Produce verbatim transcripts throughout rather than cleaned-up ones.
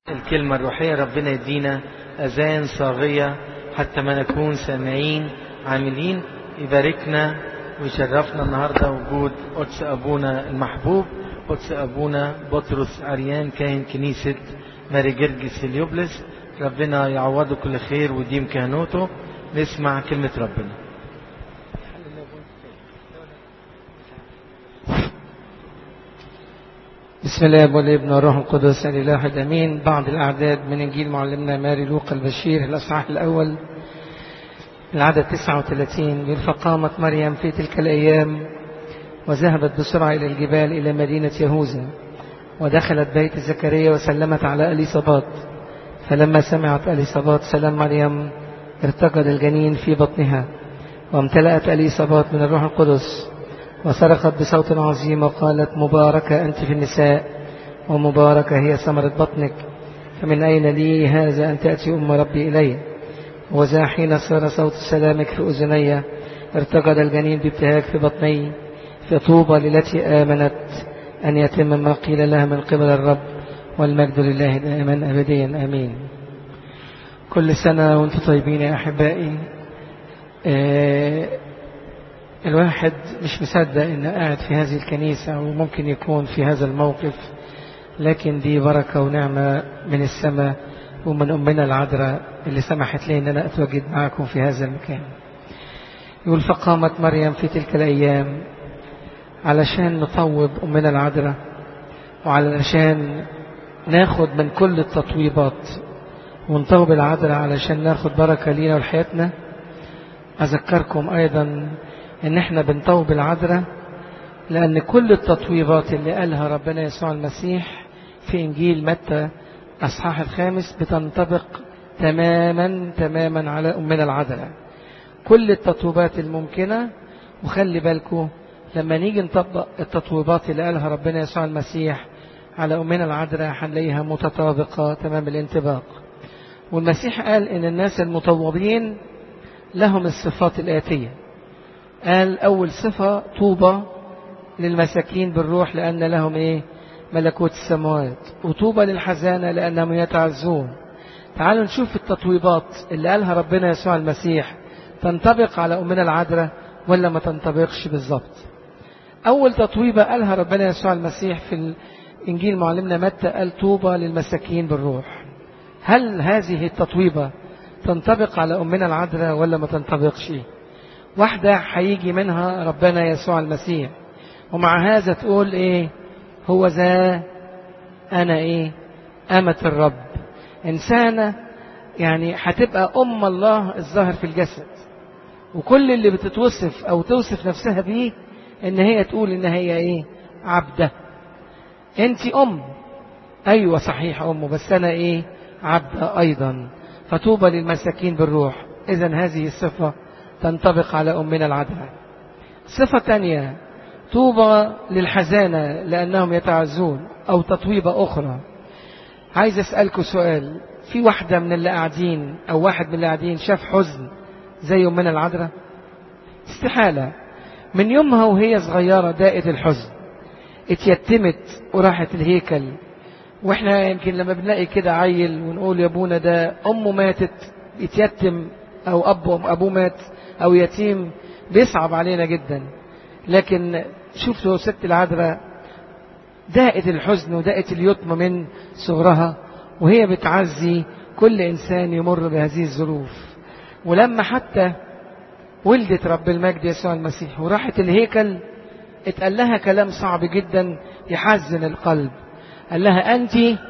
الكلمة الروحية ربنا يدينا أذان صاغية حتى ما نكون سامعين عاملين. يباركنا ويشرفنا النهاردة وجود قدس أبونا المحبوب قدس أبونا بطرس عريان كاهن كنيسة ماري جرجس اليوبلس. ربنا يعوضه كل خير ويديم كهنوته. نسمع كلمة ربنا. بسم الله والابن والروح القدس الإله الأمين. بعض الأعداد من إنجيل معلمنا ماري لوقا البشير الأصحاح الأول العدد تسعة وثلاثين. فقامت مريم في تلك الأيام وذهبت بسرعة إلى الجبال إلى مدينة يهوذا ودخلت بيت زكريا وسلمت على إليصابات. فلما سمعت إليصابات سلام مريم ارتقد الجنين في بطنها وامتلأت إليصابات من الروح القدس وصرخت بصوت عظيم وقالت مباركة أنت في النساء ومباركة هي ثمرة بطنك، فمن أين لي هذا أن تأتي أم ربي إلي؟ وذا حين صار صوت سلامك في أذني ارتقد الجنين بابتهاج في بطني. فطوبى للتي آمنت أن يتم ما قيل لها من قبل الرب، والمجد لله دائما أبديا آمين. كل سنة وانتم طيبين يا أحبائي. آه الواحد مش مصدق إنه قاعد في هذه الكنيسة وممكن يكون في هذا الموقف، لكن دي بركة ونعمة من السماء ومن أمنا العذراء اللي سمحت لي إن أنا أتواجد معكم في هذا المكان. يقول فقامت مريم في تلك الأيام علشان نطوب أمنا العذراء وعلشان ناخد من كل التطويبات ونطوب العذراء علشان ناخد بركة لينا ولحياتنا. أذكركم أيضا إن احنا بنطوب العذراء لأن كل التطويبات اللي قالها ربنا يسوع المسيح في إنجيل متى أصحاح الخامس بتنطبق تماما تماما على أمنا العذراء. كل التطويبات الممكنة. وخلي بالكم لما نيجي نطبق التطويبات اللي قالها ربنا يسوع المسيح على أمنا العذراء هنلاقيها متطابقة تمام الانطباق. والمسيح قال إن الناس المطوبين لهم الصفات الآتية. قال أول صفة طوبى للمساكين بالروح لأن لهم إيه؟ ملكوت السماوات. وطوبى للحزانة لأنهم يتعزون. تعالوا نشوف التطويبات اللي قالها ربنا يسوع المسيح تنطبق على أمنا العذراء ولا ما تنطبقش بالضبط. أول تطويبة قالها ربنا يسوع المسيح في الإنجيل معلمنا متى قال طوبى للمساكين بالروح. هل هذه التطويبة تنطبق على أمنا العذراء ولا ما تنطبقش؟ واحدة هيجي منها ربنا يسوع المسيح ومع هذا تقول إيه؟ هو ذا أنا إيه؟ أمة الرب. إنسانة يعني هتبقى أم الله الظاهر في الجسد، وكل اللي بتتوصف أو توصف نفسها بيه إن هي تقول إن هي إيه؟ عبدة. أنت أم، أيوة صحيح أم، بس أنا إيه؟ عبدة أيضا. فطوبى للمساكين بالروح. إذن هذه الصفة تنطبق على أمنا العذراء. صفة تانية طوبى للحزانة لأنهم يتعزون، أو تطويبة أخرى. عايز أسألكم سؤال، في واحدة من اللي قاعدين أو واحد من اللي قاعدين شاف حزن زي أمنا العذراء؟ استحالة. من يومها وهي صغيرة دائت الحزن، اتيتمت وراحت الهيكل. واحنا يمكن لما بنلاقي كده عيل ونقول يا ابونا ده أمه ماتت اتيتم أو أبوه أبوه مات أو يتيم، بيصعب علينا جدا. لكن شفتوا ست العذراء دائت الحزن ودائت اليتم من صغرها، وهي بتعزي كل إنسان يمر بهذه الظروف. ولما حتى ولدت رب المجد يسوع المسيح وراحت الهيكل اتقال لها كلام صعب جدا يحزن القلب. قال لها أنت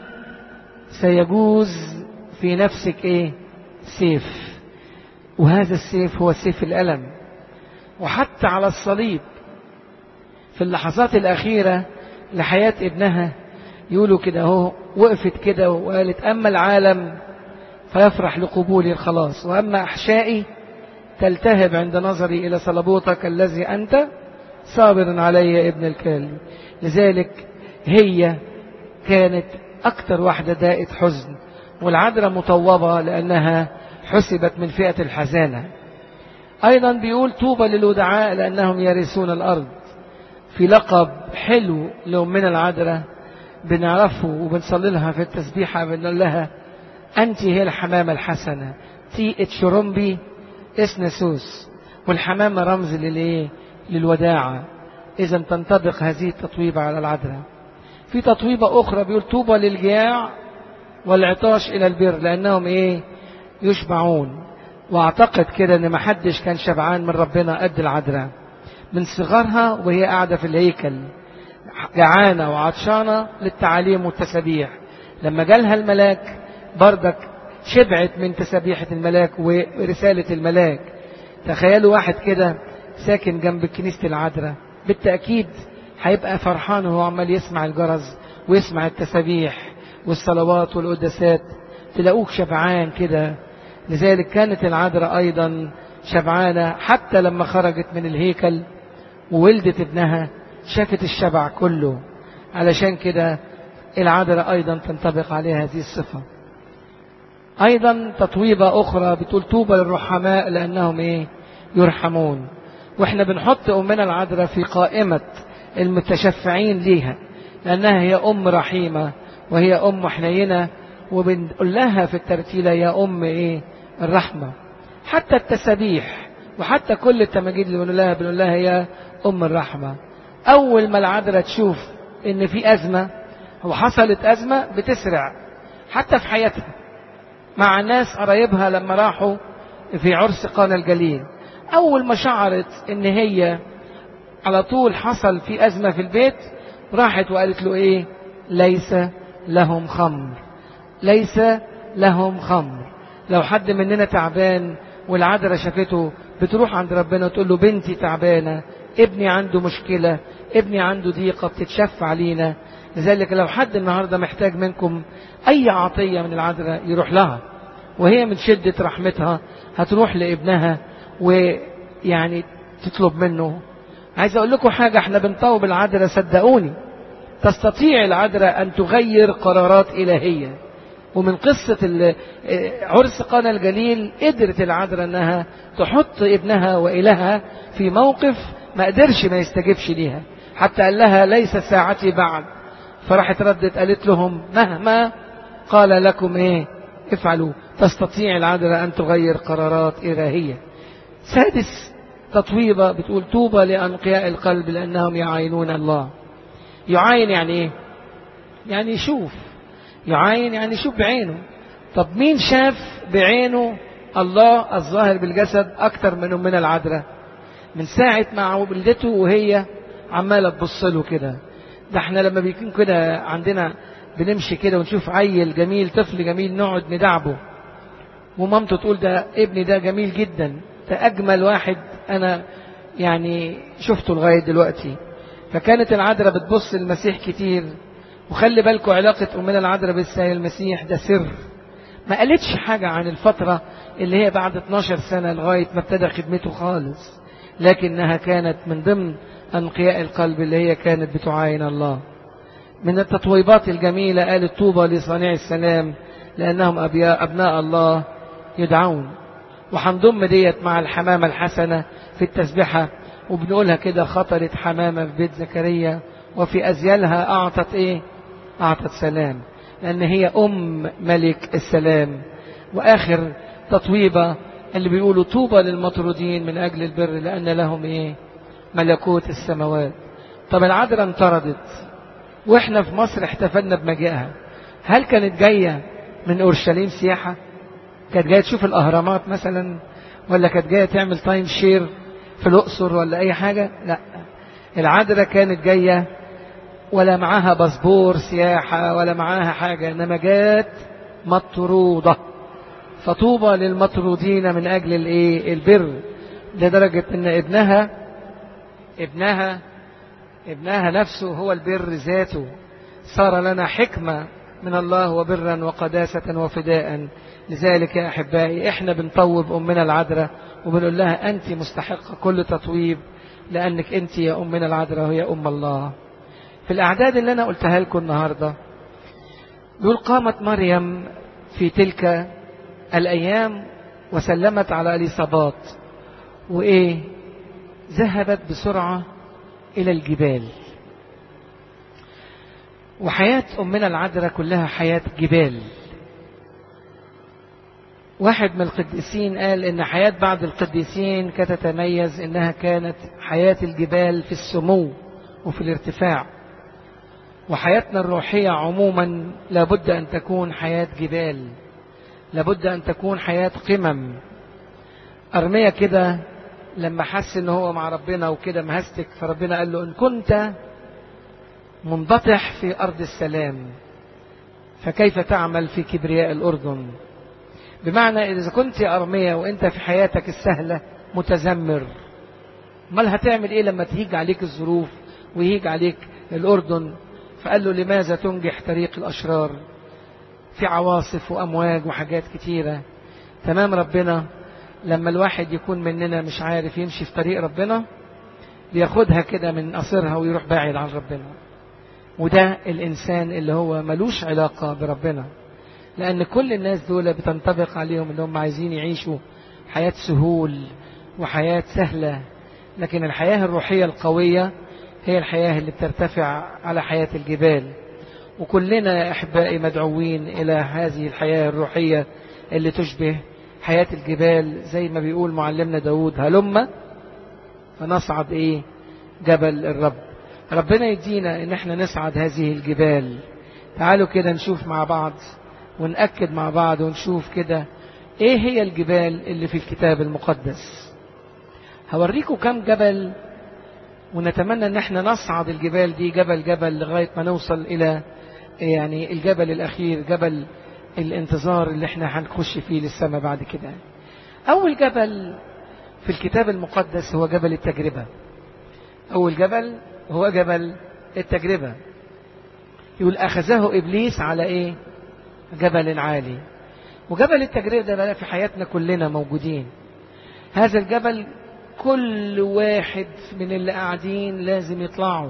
سيجوز في نفسك إيه؟ سيف، وهذا السيف هو سيف الألم. وحتى على الصليب في اللحظات الأخيرة لحياة ابنها يقولوا كده اهو، وقفت كده وقالت أما العالم فيفرح لقبولي الخلاص، وأما أحشائي تلتهب عند نظري إلى صلبوتك الذي أنت صابر علي ابن الكلب. لذلك هي كانت أكثر واحدة دائت حزن، والعذراء مطوبة لأنها حسبت من فئة الحزانة. أيضا بيقول طوبى للودعاء لأنهم يرثون الأرض. في لقب حلو لأمنا العذراء بنعرفه وبنصلي لها في التسبيحة، بنقول لها أنت هي الحمامة الحسنة، تي اتشرمبي اسنسوس، والحمامة رمز للإيه؟ للوداعة. إذا تنطبق هذه التطويبة على العذراء. في تطويبة أخرى بيقول طوبى للجياع والعطاش إلى البر لأنهم إيه؟ يشبعون. وأعتقد كده أن ما حدش كان شبعان من ربنا قد العذراء من صغرها وهي قاعدة في الهيكل جعانة وعطشانة للتعاليم والتسبيح. لما جالها الملاك بردك شبعت من تسبيحة الملاك ورسالة الملاك. تخيلوا واحد كده ساكن جنب كنيسة العذراء، بالتأكيد هيبقى فرحان وهو عمال يسمع الجرس ويسمع التسبيح والصلوات والقداسات، تلاقوك شبعان كده. لذلك كانت العذراء أيضا شبعانة، حتى لما خرجت من الهيكل وولدت ابنها شافت الشبع كله. علشان كده العذراء أيضا تنطبق عليها هذه الصفة. أيضا تطويبة أخرى بتقول طوبى للرحماء لأنهم إيه؟ يرحمون. وإحنا بنحط أمنا العذراء في قائمة المتشفعين ليها، لأنها هي أم رحيمة وهي أم حنينة، وبنقول لها في الترتيلة يا أم إيه؟ الرحمة. حتى التسبيح وحتى كل التماجيد اللي بنقول لها بنقول لها يا أم الرحمة. أول ما العذراء تشوف إن في أزمة أو حصلت أزمة بتسرع حتى في حياتها مع ناس قرايبها. لما راحوا في عرس قانا الجليل، أول ما شعرت إن هي على طول حصل في أزمة في البيت، راحت وقالت له إيه؟ ليس لهم خمر، ليس لهم خمر. لو حد مننا تعبان والعذراء شافته بتروح عند ربنا وتقول له بنتي تعبانة، ابني عنده مشكلة، ابني عنده ضيقة، بتتشفع علينا. لذلك لو حد النهاردة محتاج منكم أي عطية من العذراء يروح لها، وهي من شدة رحمتها هتروح لابنها ويعني تطلب منه. عايز أقول لكم حاجة، احنا بنطوب العذراء صدقوني تستطيع العذراء أن تغير قرارات إلهية. ومن قصة عرس قانا الجليل قدرت العذراء أنها تحط ابنها وإلها في موقف ما قدرش ما يستجبش ليها، حتى قال لها ليس ساعتي بعد. فراحت ردت قالت لهم مهما قال لكم ايه افعلوا. تستطيع العذراء أن تغير قرارات إلهية. سادس تطويبة بتقول طوبى لأنقياء القلب لأنهم يعاينون الله. يعاين يعني ايه؟ يعني يشوف. يعاين يعني يشوف بعينه. طب مين شاف بعينه الله الظاهر بالجسد أكتر من أمنا العذراء؟ من ساعة ما ولدته وهي عمالة تبص له كده. ده احنا لما بيكون كده عندنا بنمشي كده ونشوف عيل جميل، طفل جميل، نقعد ندعبه، ومامته تقول ده ابني ده جميل جدا، ده أجمل واحد أنا يعني شفته لغاية دلوقتي. فكانت العذراء بتبص المسيح كتير. وخلي بالكم علاقة أمنا العذراء بالسيد المسيح ده سر. ما قالتش حاجة عن الفترة اللي هي بعد اتناشر سنة لغاية ما ابتدى خدمته خالص، لكنها كانت من ضمن أنقياء القلب اللي هي كانت بتعاين الله. من التطويبات الجميلة قالت طوبى لصانع السلام لأنهم أبناء الله يدعون. وحنضم ديت مع الحمامة الحسنة في التسبحة، وبنقولها كده خطرت حمامة في بيت زكريا وفي أزيالها أعطت إيه؟ أعطت سلام، لأن هي أم ملك السلام. وآخر تطويبة اللي بيقولوا طوبى للمطرودين من أجل البر لأن لهم إيه؟ ملكوت السماوات. طب العذراء انطردت وإحنا في مصر احتفلنا بمجيئها. هل كانت جاية من أورشليم سياحة؟ كانت جاية تشوف الأهرامات مثلا؟ ولا كانت جاية تعمل تايم شير في الأقصر ولا أي حاجة؟ لا، العذراء كانت جاية ولا معاها باسبور سياحة ولا معاها حاجة، إنما جات مطرودة. فطوبى للمطرودين من أجل الإيه؟ البر. لدرجة إن ابنها ابنها ابنها نفسه هو البر ذاته، صار لنا حكمة من الله وبرا وقداسة وفداء. لذلك يا أحبائي إحنا بنطوب أمنا العذراء وبنقول لها أنت مستحقة كل تطويب، لأنك أنت يا أمنا العذراء وهي أم الله. في الأعداد اللي أنا قلتها لكم النهاردة دول قامت مريم في تلك الأيام وسلمت على إليصابات، وإيه؟ ذهبت بسرعة إلى الجبال. وحياة أمنا العذراء كلها حياة جبال. واحد من القديسين قال إن حياة بعض القديسين كانت تتميز إنها كانت حياة الجبال في السمو وفي الارتفاع، وحياتنا الروحية عموما لابد أن تكون حياة جبال، لابد أن تكون حياة قمم. أرميا كده لما حس إن هو مع ربنا وكده مهستك، فربنا قال له إن كنت منبطح في أرض السلام فكيف تعمل في كبرياء الأردن؟ بمعنى إذا كنت يا أرميا وإنت في حياتك السهلة متذمر، مال هتعمل إيه لما تهيج عليك الظروف ويهيج عليك الأردن؟ فقال له لماذا تنجح طريق الأشرار في عواصف وأمواج وحاجات كتيرة. تمام. ربنا لما الواحد يكون مننا مش عارف يمشي في طريق ربنا بياخدها كده من قصرها ويروح بعيد عن ربنا، وده الإنسان اللي هو ملوش علاقة بربنا، لأن كل الناس دول بتنطبق عليهم اللي عايزين يعيشوا حياة سهول وحياة سهلة، لكن الحياة الروحية القوية هي الحياة اللي بترتفع على حياة الجبال. وكلنا يا أحبائي مدعوين إلى هذه الحياة الروحية اللي تشبه حياة الجبال، زي ما بيقول معلمنا داود هلما فنصعد إيه جبل الرب. ربنا يدينا إن احنا نصعد هذه الجبال. تعالوا كده نشوف مع بعض ونأكد مع بعض ونشوف كده إيه هي الجبال اللي في الكتاب المقدس. هوريكم كم جبل، ونتمنى ان احنا نصعد الجبال دي جبل جبل لغاية ما نوصل الى يعني الجبل الاخير، جبل الانتظار اللي احنا هنخش فيه للسماء بعد كده. اول جبل في الكتاب المقدس هو جبل التجربة. اول جبل هو جبل التجربة. يقول اخذه ابليس على ايه؟ جبل عالي. وجبل التجربة ده بقى في حياتنا كلنا موجودين. هذا الجبل كل واحد من اللي قاعدين لازم يطلعوا.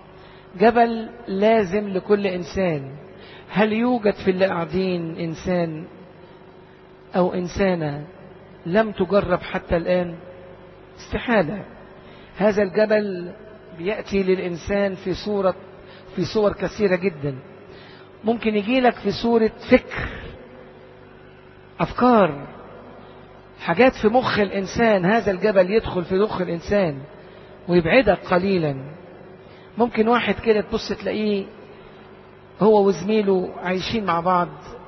جبل لازم لكل إنسان. هل يوجد في اللي قاعدين إنسان أو إنسانة لم تجرب حتى الآن؟ استحالة. هذا الجبل بيأتي للإنسان في صورة في صور كثيرة جدا. ممكن يجي لك في صورة فكر، أفكار، حاجات في مخ الإنسان. هذا الجبل يدخل في مخ الإنسان ويبعدك قليلا. ممكن واحد كده تبص تلاقيه هو وزميله عايشين مع بعض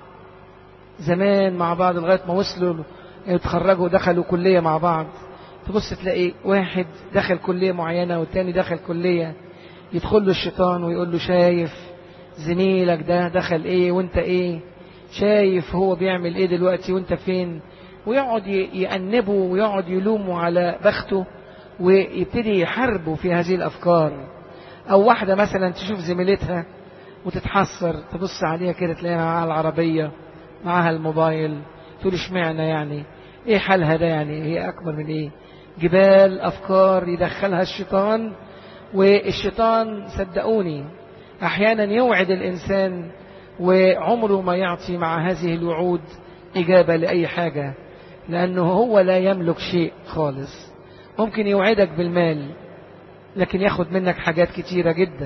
زمان مع بعض لغاية ما وصلوا يتخرجوا دخلوا كلية مع بعض. تبص تلاقي واحد دخل كلية معينة والتاني دخل كلية، يدخل له الشيطان ويقول له شايف زميلك ده دخل ايه وانت ايه؟ شايف هو بيعمل ايه دلوقتي وانت فين؟ ويقعد يأنبه ويقعد يلومه على بخته ويبتدي يحاربه في هذه الأفكار. أو واحدة مثلا تشوف زميلتها وتتحسر، تبص عليها كده تلاقيها معاها العربية معاها الموبايل، تقول اشمعنى يعني ايه حالها ده؟ يعني هي أكبر من ايه؟ جبال أفكار يدخلها الشيطان. والشيطان صدقوني أحيانا يوعد الإنسان وعمره ما يعطي مع هذه الوعود إجابة لأي حاجة، لأنه هو لا يملك شيء خالص. ممكن يوعدك بالمال لكن ياخد منك حاجات كتيرة جدا.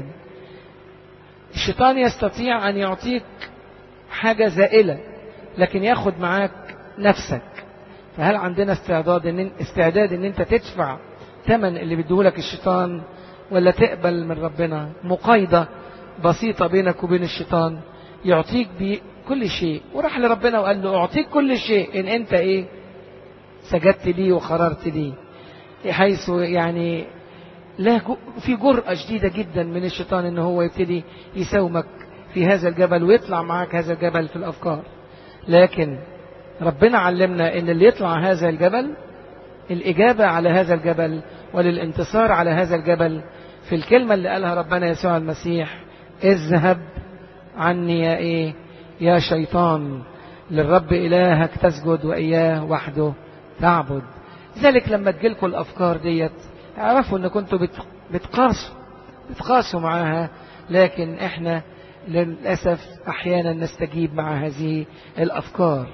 الشيطان يستطيع أن يعطيك حاجة زائلة لكن ياخد معاك نفسك. فهل عندنا استعداد إن, استعداد إن أنت تدفع ثمن اللي بيديهولك الشيطان، ولا تقبل من ربنا مقايضة بسيطة بينك وبين الشيطان يعطيك بكل شيء؟ وراح لربنا وقال له أعطيك كل شيء إن أنت إيه؟ سجدت لي وخررت لي. حيث يعني لا في جرأة شديدة جدا من الشيطان إن هو يبتدي يساومك في هذا الجبل ويطلع معك هذا الجبل في الأفكار. لكن ربنا علمنا إن اللي يطلع هذا الجبل الإجابة على هذا الجبل وللانتصار على هذا الجبل في الكلمة اللي قالها ربنا يسوع المسيح: اذهب عني يا إيه يا شيطان، للرب إلهك تسجد وإياه وحده تعبد. لذلك لما تجيلكوا الأفكار ديت اعرفوا أن كنتوا بتقاسوا بتقاسوا معها، لكن احنا للأسف أحيانا نستجيب مع هذه الأفكار.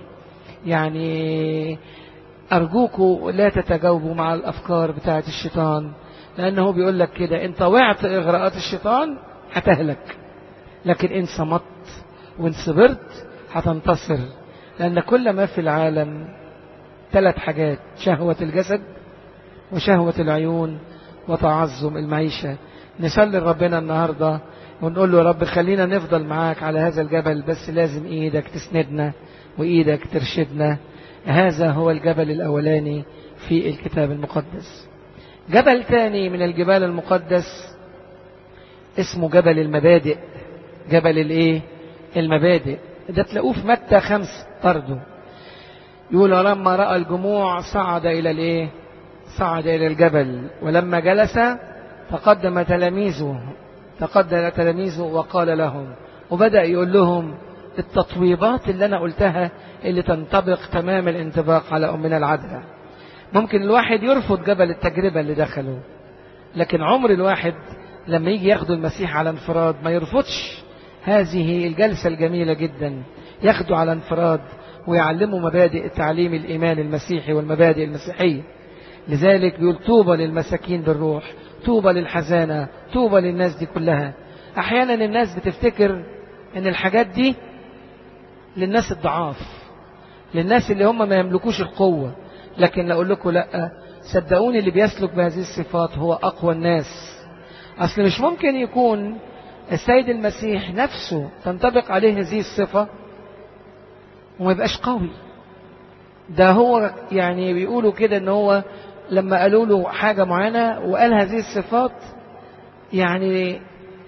يعني أرجوكوا لا تتجاوبوا مع الأفكار بتاعت الشيطان، لأنه بيقول لك كده: انت وعت إغراءات الشيطان هتهلك. لكن إن صمت وإن صبرت هتنتصر، لأن كل ما في العالم ثلاث حاجات: شهوة الجسد وشهوة العيون وتعظم المعيشة. نصلي ربنا النهاردة ونقول له يا رب خلينا نفضل معاك على هذا الجبل، بس لازم إيدك تسندنا وإيدك ترشدنا. هذا هو الجبل الأولاني في الكتاب المقدس. جبل ثاني من الجبال المقدس اسمه جبل المبادئ. جبل الايه؟ المبادئ. ده تلاقوه في متى خمس برضه. يقول لما رأى الجموع صعد إلى الايه؟ صعد إلى الجبل، ولما جلس تقدم تلاميذه تقدم تلاميذه وقال لهم، وبدأ يقول لهم التطويبات اللي أنا قلتها اللي تنطبق تمام الانطباق على أمنا العذراء. ممكن الواحد يرفض جبل التجربة اللي دخله، لكن عمر الواحد لما يجي ياخدوا المسيح على انفراد ما يرفضش هذه الجلسة الجميلة جدا، ياخدوا على انفراد ويعلموا مبادئ تعليم الإيمان المسيحي والمبادئ المسيحية. لذلك بيقول طوبى للمساكين بالروح، طوبى للحزانة، طوبى للناس دي كلها. أحيانا الناس بتفتكر ان الحاجات دي للناس الضعاف، للناس اللي هم ما يملكوش القوة، لكن أقول لكم لا، صدقوني اللي بيسلك بهذه الصفات هو أقوى الناس. أصل مش ممكن يكون السيد المسيح نفسه تنطبق عليه هذه الصفة وما يبقاش قوي. ده هو يعني بيقولوا كده ان هو لما قالوا له حاجة معينة وقال هذه الصفات، يعني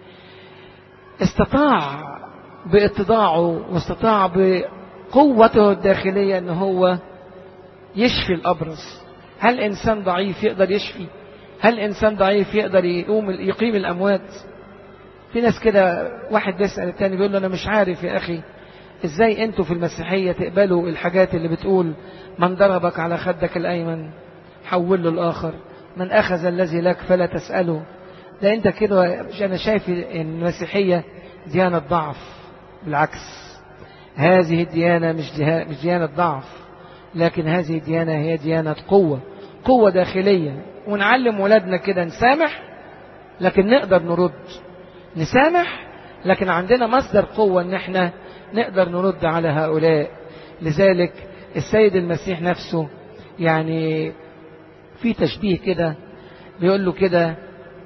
استطاع باتضاعه واستطاع بقوته الداخلية ان هو يشفي الأبرص. هل إنسان ضعيف يقدر يشفي؟ هل إنسان ضعيف يقدر يقوم يقيم الأموات؟ في ناس كده، واحد بيسأل التاني بيقول له أنا مش عارف يا أخي إزاي أنتوا في المسيحية تقبلوا الحاجات اللي بتقول من ضربك على خدك الأيمن حول له الآخر، من أخذ الذي لك فلا تسأله. ده أنت كده، أنا شايف إن المسيحية ديانة ضعف. بالعكس، هذه الديانة مش مش ديانة ضعف، لكن هذه الديانة هي ديانة قوة، قوة داخلية. ونعلم ولادنا كده نسامح لكن نقدر نرد، نسامح لكن عندنا مصدر قوة ان احنا نقدر نرد على هؤلاء. لذلك السيد المسيح نفسه يعني في تشبيه كده بيقول له كده،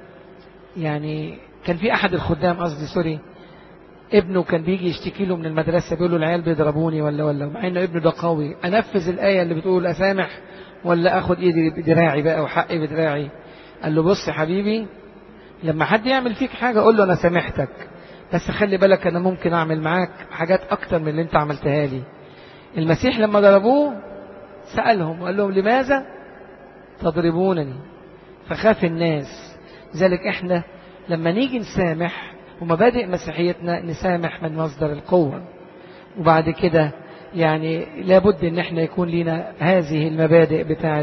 يعني كان في احد الخدام قصدي سوري ابنه كان بيجي يشتكي له من المدرسة، بيقول له العيال بيضربوني ولا ولا مع انه ابنه ده قوي، انفذ الآية اللي بتقول اسامح ولا اخد ايدي بدراعي بقى وحقي بدراعي؟ قال له بص يا حبيبي، لما حد يعمل فيك حاجة قول له انا سامحتك، بس خلي بالك انا ممكن اعمل معاك حاجات اكتر من اللي انت عملتها لي. المسيح لما ضربوه سألهم وقال لهم لماذا تضربونني؟ فخاف الناس. لذلك احنا لما نيجي نسامح ومبادئ مسيحيتنا نسامح من مصدر القوة، وبعد كده يعني لابد ان احنا يكون لنا هذه المبادئ بتاعت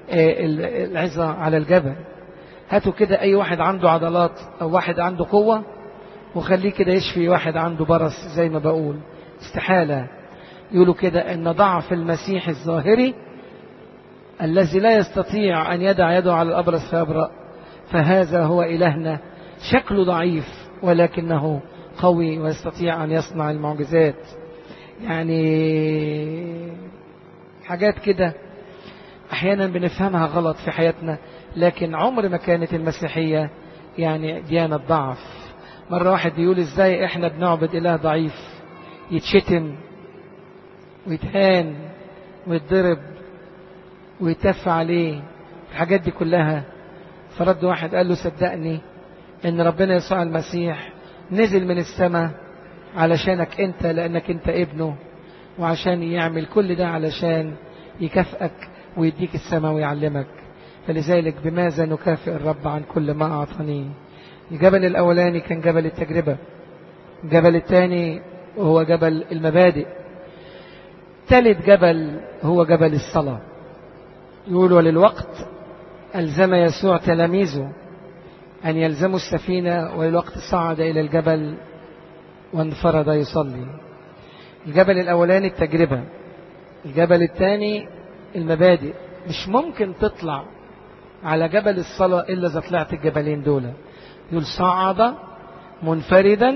العظة على الجبل. هاتوا كده اي واحد عنده عضلات او واحد عنده قوة وخليه كده يشفي واحد عنده برص زي ما بقول، استحالة. يقولوا كده ان ضعف المسيح الظاهري الذي لا يستطيع ان يدع يده على الابرص فيبرأ، فهذا هو إلهنا، شكله ضعيف ولكنه قوي ويستطيع أن يصنع المعجزات. يعني حاجات كده أحيانا بنفهمها غلط في حياتنا، لكن عمر ما كانت المسيحية يعني ديانة ضعف. مرة واحد بيقول إزاي إحنا بنعبد إله ضعيف يتشتم ويتهان ويتضرب ويتف عليه، الحاجات دي كلها. فرد واحد قال له صدقني ان ربنا يسوع المسيح نزل من السماء علشانك انت، لانك انت ابنه، وعشان يعمل كل ده علشان يكافئك ويديك السماء ويعلمك. فلذلك بماذا نكافئ الرب عن كل ما أعطانيه؟ الجبل الأولاني كان جبل التجربة، الجبل الثاني هو جبل المبادئ، ثالث جبل هو جبل الصلاة. يقول وللوقت ألزم يسوع تلاميذه أن يلزموا السفينة، وللوقت صعد إلى الجبل وانفرد يصلي. الجبل الأولاني التجربة، الجبل الثاني المبادئ. مش ممكن تطلع على جبل الصلاة إلا إذا طلعت الجبلين دول. يقول صعد منفردا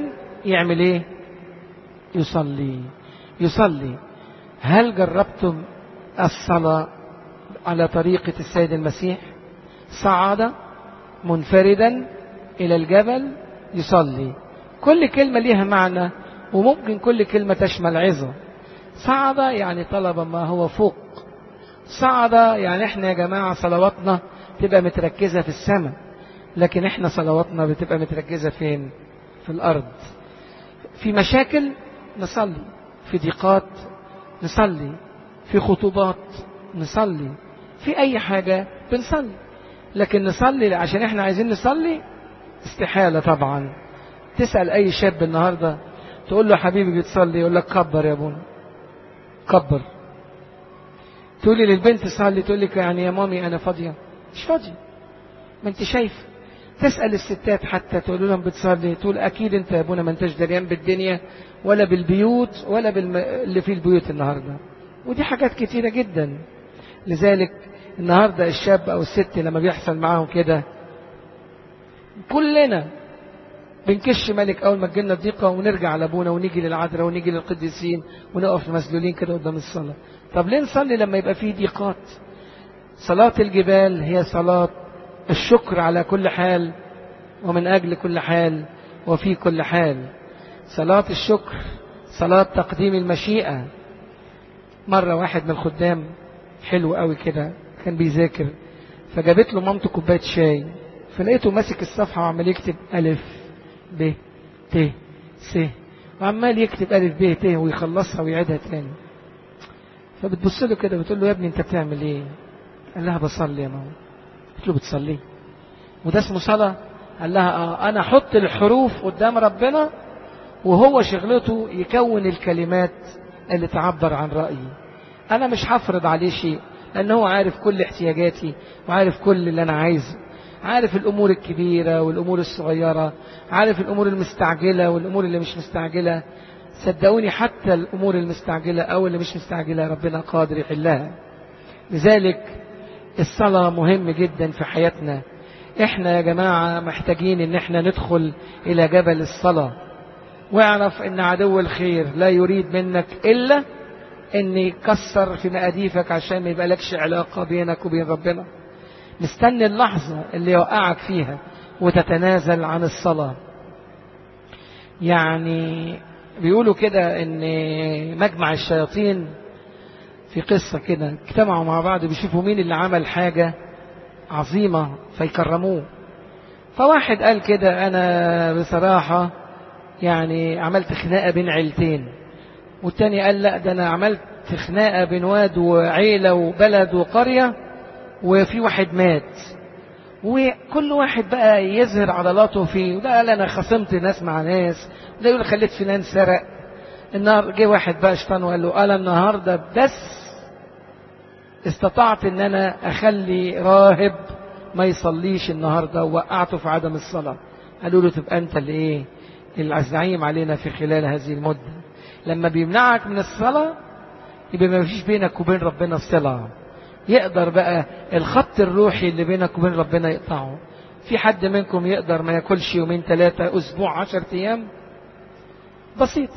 يعمل ايه؟ يصلي. يصلي. هل جربتم الصلاة على طريقة السيد المسيح؟ صعد منفردا إلى الجبل يصلي. كل كلمة ليها معنى، وممكن كل كلمة تشمل عظة. صعد يعني طلب ما هو فوق. صعد يعني احنا يا جماعة صلواتنا تبقى متركزة في السماء، لكن احنا صلواتنا بتبقى متركزة فين؟ في الأرض. في مشاكل نصلي، في ضيقات نصلي، في خطوبات نصلي، في أي حاجة بنصلي. لكن نصلي عشان احنا عايزين نصلي استحالة طبعا. تسأل أي شاب النهاردة تقول له حبيبي بتصلي، يقول لك كبر يا ابونا كبر. تقولي للبنت صلي، تقول لك يعني يا مامي أنا فاضية. مش فاضية، ما انت شايف. تسأل الستات حتى تقول لهم بتصلي، تقول أكيد انت يا ابونا ما انتش دريان بالدنيا ولا بالبيوت ولا بالم... اللي في البيوت النهاردة. ودي حاجات كتيرة جدا. لذلك النهاردة الشاب أو الست لما بيحصل معاهم كده كلنا بنكش ملك أول ما تجينا الضيقة ونرجع لأبونا ونيجي للعذراء ونيجي للقديسين ونقف مسلولين كده قدام الصلاة. طب ليه نصلي لما يبقى فيه ضيقات؟ صلاة الجبال هي صلاة الشكر على كل حال ومن أجل كل حال وفي كل حال. صلاة الشكر صلاة تقديم المشيئة. مرة واحد من الخدام حلو قوي كده كان بيذاكر، فجابت له مامته كوباية شاي، فلقيته ماسك الصفحة وعمال يكتب ألف ب ت س، وعمال يكتب ألف ب ت ويخلصها ويعيدها تاني. فبتبص له كده بتقول له يا ابني انت بتعمل ايه؟ قال لها بصلي يا ماما. قلت له بتصلي وده اسمه صلاة؟ قال لها اه انا احط الحروف قدام ربنا وهو شغلته يكون الكلمات اللي تعبر عن رأيي. انا مش هفرض عليه شيء، لان هو عارف كل احتياجاتي وعارف كل اللي انا عايزه، عارف الامور الكبيرة والامور الصغيرة، عارف الامور المستعجلة والامور اللي مش مستعجلة. صدقوني حتى الامور المستعجلة او اللي مش مستعجلة ربنا قادر يحلها. لذلك الصلاة مهم جدا في حياتنا. احنا يا جماعة محتاجين ان احنا ندخل الى جبل الصلاة، واعرف ان عدو الخير لا يريد منك الا ان يكسر في مقاديفك عشان ما يبقى لكش علاقة بينك وبين ربنا. مستني اللحظة اللي يوقعك فيها وتتنازل عن الصلاة. يعني بيقولوا كده ان مجمع الشياطين في قصة كده اجتمعوا مع بعض بيشوفوا مين اللي عمل حاجة عظيمة فيكرموه. فواحد قال كده انا بصراحة يعني عملت خناقة بين عيلتين، والتاني قال لا ده انا عملت خناقة بين واد وعيلة وبلد وقرية وفي واحد مات. وكل واحد بقى يظهر عضلاته فيه، وده قال انا خصمت ناس مع ناس، وده يقول خليت فلان سرق. النهار جه واحد بقى شيطان وقال له قال النهارده بس استطعت ان انا اخلي راهب ما يصليش النهارده ووقعته في عدم الصلاة. قالوا له تبقى انت اللي ايه الزعيم علينا في خلال هذه المدة. لما بيمنعك من الصلاة يبقى ما فيش بينك وبين ربنا الصلاة. يقدر بقى الخط الروحي اللي بينك وبين ربنا يقطعه. في حد منكم يقدر ما ياكلش يومين ثلاثة اسبوع عشر ايام؟ بسيط.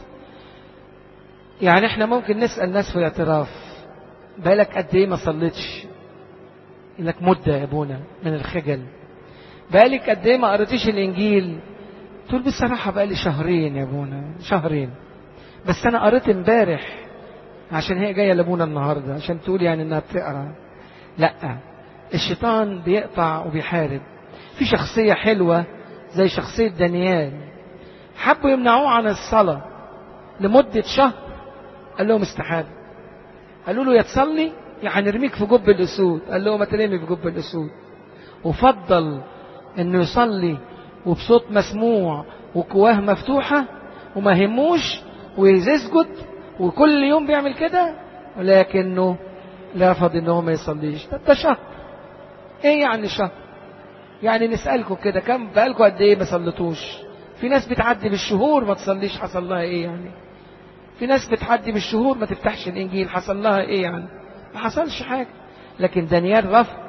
يعني احنا ممكن نسأل ناس في الاعتراف بقالك قد ايه ما صليتش؟ يقول لك مدة يا ابونا من الخجل. بقالك قد ايه ما قريتيش الانجيل؟ تقول بصراحة بقالي شهرين يا ابونا، شهرين بس انا قريت امبارح عشان هي جاية لابونا النهاردة عشان تقول يعني انها بتقرأ. لا، الشيطان بيقطع وبيحارب. في شخصية حلوة زي شخصية دانيال حبوا يمنعوه عن الصلاة لمدة شهر، قال لهم استحال. قالوا له يا تصلي يا هنرميك في جب الأسود. قال له ما ترمي في جب الأسود. وفضل انه يصلي وبصوت مسموع وكواه مفتوحة وما هموش ويسجد، وكل يوم بيعمل كده، ولكنه رفض انه ما يصليش. ده شهر. ايه يعني شهر؟ يعني نسألكم كده كم بقالكم قد ايه ما صليتوش؟ في ناس بتعدي بالشهور ما تصليش، حصل لها ايه يعني؟ في ناس بتعدي بالشهور ما تفتحش الانجيل، حصل لها ايه يعني؟ ما حصلش حاجة. لكن دانيال رفض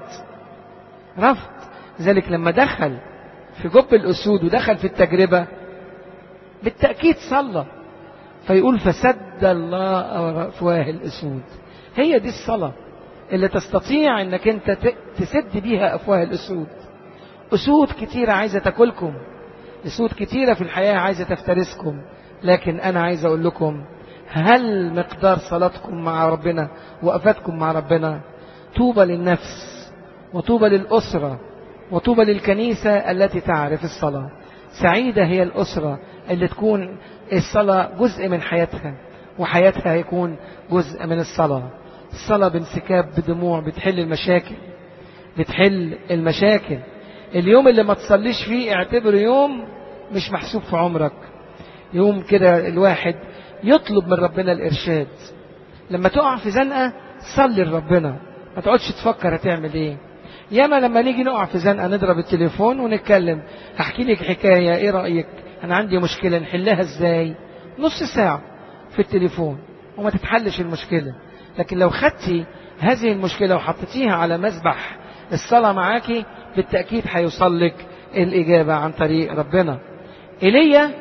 رفض. لذلك لما دخل في جب الأسود ودخل في التجربة بالتأكيد صلى. فيقول فسد الله أفواه الأسود. هي دي الصلاة اللي تستطيع أنك أنت تسد بيها أفواه الأسود. أسود كتيرة عايزة تاكلكم، أسود كتيرة في الحياة عايزة تفترسكم، لكن أنا عايز أقول لكم هل مقدار صلاتكم مع ربنا وقفتكم مع ربنا؟ طوبى للنفس وطوبى للأسرة وطوبى للكنيسة التي تعرف الصلاة. سعيدة هي الأسرة اللي تكون الصلاة جزء من حياتها، وحياتها يكون جزء من الصلاة. الصلاة بانسكاب بدموع بتحل المشاكل، بتحل المشاكل. اليوم اللي ما تصليش فيه اعتبره يوم مش محسوب في عمرك. يوم كده الواحد يطلب من ربنا الإرشاد. لما تقع في زنقة صلي لربنا، ما تقعدش تفكر هتعمل ايه. ياما لما نيجي نقع في زنقة نضرب التليفون ونتكلم، هحكي لك حكاية، ايه رأيك؟ انا عندي مشكلة نحلها ازاي؟ نص ساعة في التليفون وما تتحلش المشكلة. لكن لو خدتي هذه المشكلة وحطيتيها على مذبح الصلاة معاكي، بالتأكيد هيوصل لك الإجابة عن طريق ربنا. إيليا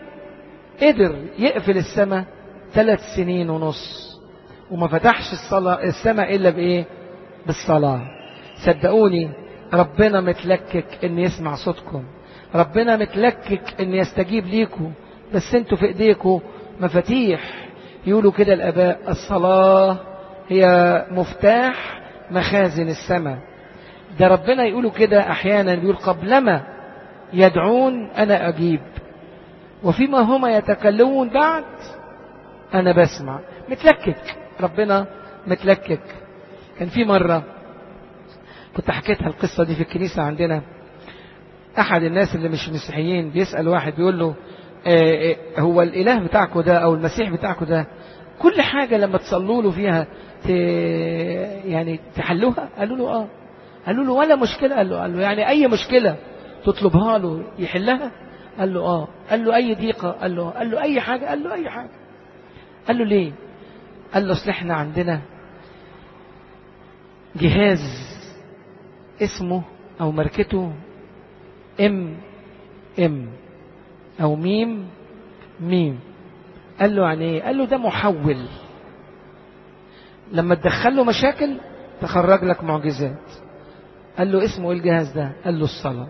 قدر يقفل السماء ثلاث سنين ونص وما فتحش الصلاة السماء إلا بإيه؟ بالصلاة. صدقوني ربنا متلكك إن يسمع صوتكم، ربنا متلكك إن يستجيب ليكم، بس انتوا في إيديكم مفاتيح. يقولوا كده الآباء الصلاة هي مفتاح مخازن السماء. ده ربنا يقولوا كده أحيانا، يقول قبلما يدعون أنا أجيب وفيما هما يتكلمون بعد أنا بسمع. متلكك، ربنا متلكك. كان في مرة كنت حكيتها القصة دي في الكنيسة عندنا، أحد الناس اللي مش مسيحيين بيسأل واحد بيقول له اه هو الإله بتاعكو ده أو المسيح بتاعكو ده كل حاجة لما تصلوا له فيها ت... يعني تحلوها؟ قالوا له آه. قالوا له ولا مشكلة؟ قال له, قال له يعني أي مشكلة تطلبها له يحلها؟ قال له آه. قال له أي ضيقة؟ قال له قال له أي حاجة؟ قال له أي حاجة. قال له ليه؟ قال له أصل إحنا عندنا جهاز اسمه أو ماركته ام ام أو ميم ميم. قال له يعني ايه؟ قال له ده محول، لما تدخل له مشاكل تخرج لك معجزات. قال له اسمه ايه الجهاز ده؟ قال له الصلاة.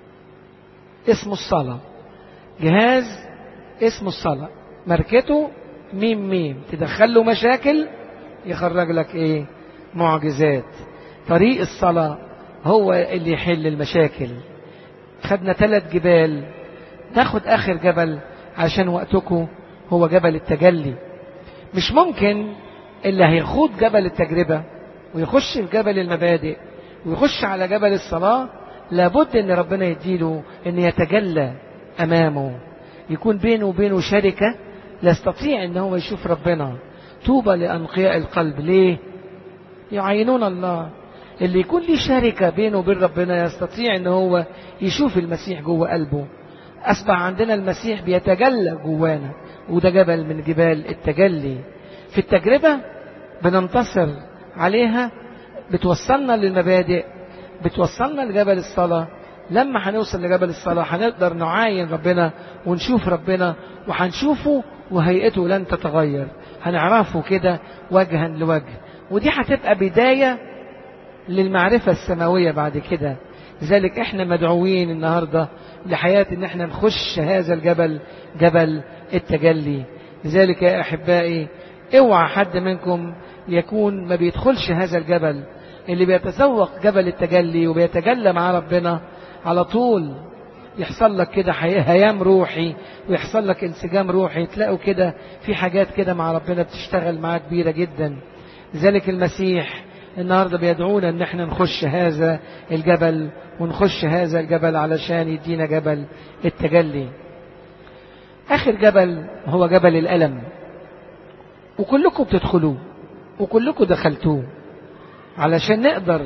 اسمه الصلاة، جهاز اسمه الصلاة، ماركته ميم ميم، تدخل له مشاكل يخرج لك ايه؟ معجزات. طريق الصلاة هو اللي يحل المشاكل. خدنا ثلاث جبال، ناخد اخر جبل عشان وقتكم، هو جبل التجلي. مش ممكن اللي هيخوض جبل التجربة ويخش في جبل المبادئ ويخش على جبل الصلاة، لابد ان ربنا يديله ان يتجلى امامه، يكون بينه وبينه شركة، لا يستطيع ان هو يشوف ربنا. طوبى لأنقياء القلب. ليه؟ يعينون الله. اللي يكون لي شركة بينه وبين ربنا يستطيع ان هو يشوف المسيح جوه قلبه. أصبح عندنا المسيح بيتجلى جوانا، وده جبل من جبال التجلي. في التجربة بننتصر عليها، بتوصلنا للمبادئ، بتوصلنا لجبل الصلاة. لما هنوصل لجبل الصلاة هنقدر نعاين ربنا ونشوف ربنا، وهنشوفه وهيئته لن تتغير، هنعرفه كده وجها لوجه. ودي هتبقى بداية للمعرفة السماوية بعد كده. لذلك احنا مدعوين النهاردة لحياة ان احنا نخش هذا الجبل، جبل التجلي. لذلك يا احبائي اوعى حد منكم يكون ما بيدخلش هذا الجبل. اللي بيتذوق جبل التجلي وبيتجلى مع ربنا على طول يحصل لك كده هيام روحي، ويحصل لك انسجام روحي. تلاقوا كده في حاجات كده مع ربنا بتشتغل معاه كبيرة جدا. لذلك المسيح النهاردة بيدعونا ان احنا نخش هذا الجبل، ونخش هذا الجبل علشان يدينا جبل التجلي. اخر جبل هو جبل الألم، وكلكم بتدخلوه وكلكم دخلتوه علشان نقدر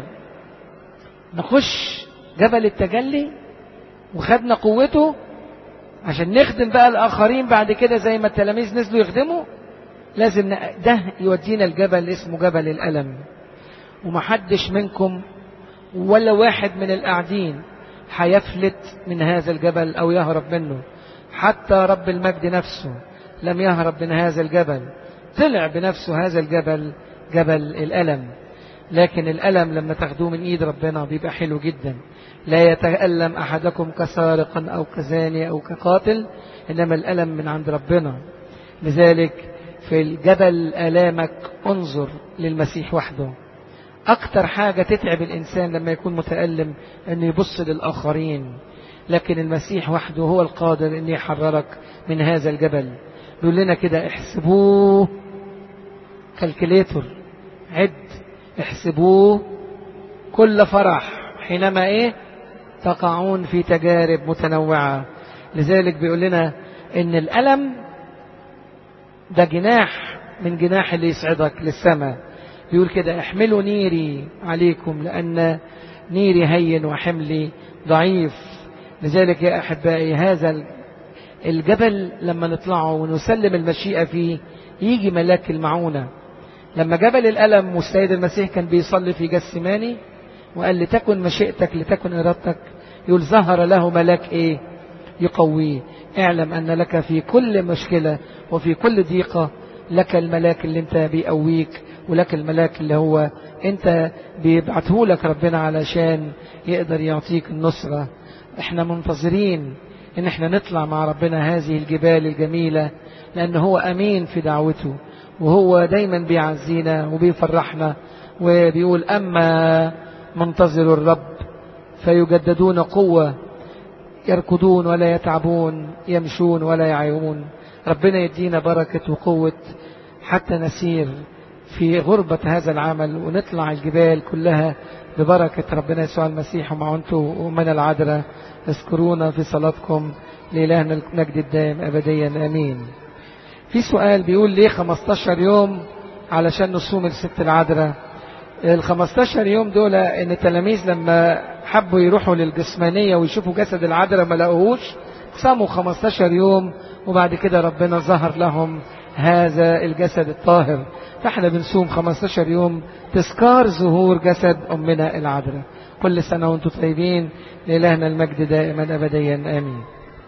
نخش جبل التجلي، وخدنا قوته عشان نخدم بقى الآخرين بعد كده زي ما التلاميذ نزلوا يخدموا. لازم ده يودينا الجبل اسمه جبل الألم. ومحدش منكم ولا واحد من القاعدين هيفلت من هذا الجبل أو يهرب منه. حتى رب المجد نفسه لم يهرب من هذا الجبل، طلع بنفسه هذا الجبل، جبل الألم. لكن الألم لما تاخدوه من إيد ربنا بيبقى حلو جدا. لا يتألم أحدكم كسارق أو كزاني أو كقاتل، إنما الألم من عند ربنا. لذلك في الجبل آلامك انظر للمسيح وحده. أكتر حاجة تتعب الإنسان لما يكون متألم أنه يبص للآخرين، لكن المسيح وحده هو القادر أن يحررك من هذا الجبل. بيقول لنا كده احسبوه كالكليتر، عد احسبوه كل فرح حينما ايه تقعون في تجارب متنوعة. لذلك بيقول لنا ان الألم ده جناح من جناح اللي يسعدك للسماء. بيقول كده احملوا نيري عليكم لأن نيري هين وحملي ضعيف. لذلك يا أحبائي هذا الجبل لما نطلعه ونسلم المشيئة فيه يجي ملاك المعونة. لما جبل الألم والسيد المسيح كان بيصلي في جسماني وقال لتكن مشيئتك لتكن إرادتك، يقول ظهر له ملاك ايه يقويه. اعلم أن لك في كل مشكلة وفي كل ضيقة لك الملاك اللي انت بيقويك، ولك الملاك اللي هو انت بيبعته لك ربنا علشان يقدر يعطيك النصرة. احنا منتظرين ان احنا نطلع مع ربنا هذه الجبال الجميلة، لأنه هو أمين في دعوته، وهو دايما بيعزينا وبيفرحنا. وبيقول أما منتظر الرب فيجددون قوة، يركضون ولا يتعبون، يمشون ولا يعيون. ربنا يدينا بركة وقوة حتى نسير في غربة هذا العمل ونطلع الجبال كلها ببركة ربنا يسوع المسيح ومعونته ومن العذراء. اذكرونا في صلاتكم. لإلهنا المجد الدائم أبديا آمين. في سؤال بيقول ليه خمستاشر يوم علشان نصوم الست العذراء؟ ال خمستاشر يوم دول ان التلاميذ لما حبوا يروحوا للجسمانية ويشوفوا جسد العذراء ما لقوهوش، صاموا خمستاشر يوم وبعد كده ربنا ظهر لهم هذا الجسد الطاهر. فاحنا بنصوم خمستاشر يوم تذكار ظهور جسد أمنا العذراء. كل سنة وانتم طيبين. لإلهنا المجد دائما أبديا آمين.